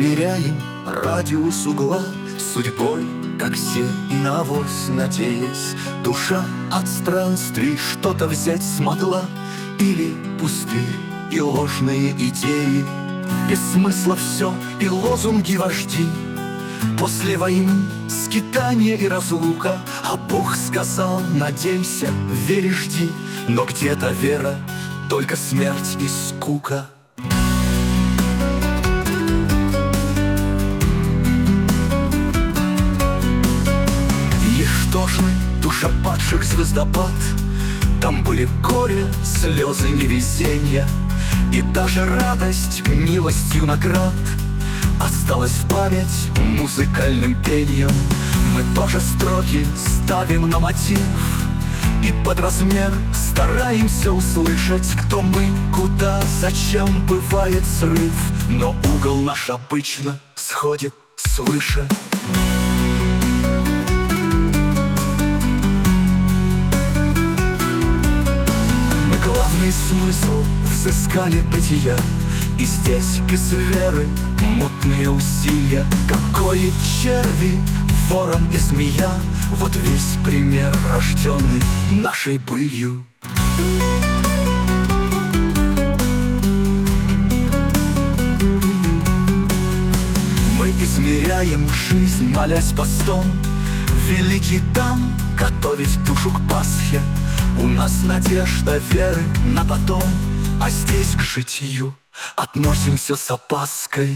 измеряем радиус угла судьбой, как все на авось надеясь. Душа от странствий что-то взять смогла, или пустые и ложные идеи. Без смысла все и лозунги вожди. После войны скитания и разлука, а Бог сказал: надейся, верь и жди. Но где-то вера, только смерть и скука. Ничтожный душа падших звездопад. Там были горе, слезы, невезенья, и даже радость милостью наград осталась в память музыкальным пением. Мы тоже строки ставим на мотив, и под размер стараемся услышать, кто мы, куда, зачем бывает срыв. Но угол наш обычно сходит свыше. Мы главный смысл взыскали бытия, и здесь без веры мутные усилия. Какое черви, ворон и змея, вот весь пример, рожденный нашей былью. Мы измеряем жизнь, молясь постом. Великий там готовить душу к Пасхе. У нас надежда веры на потом, а здесь к житию относимся с опаской.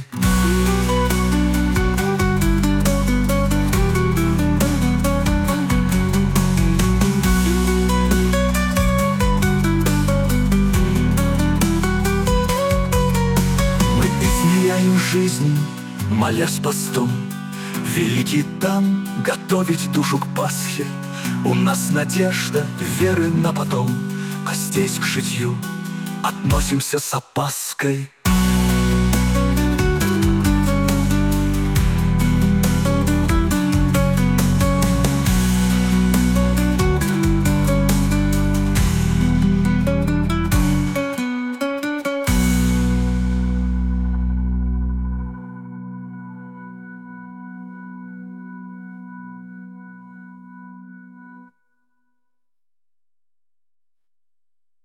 Мы измеряем жизнь, молясь постом. Великий там готовить душу к Пасхе. У нас надежда веры на потом, а здесь к житью относимся с опаской.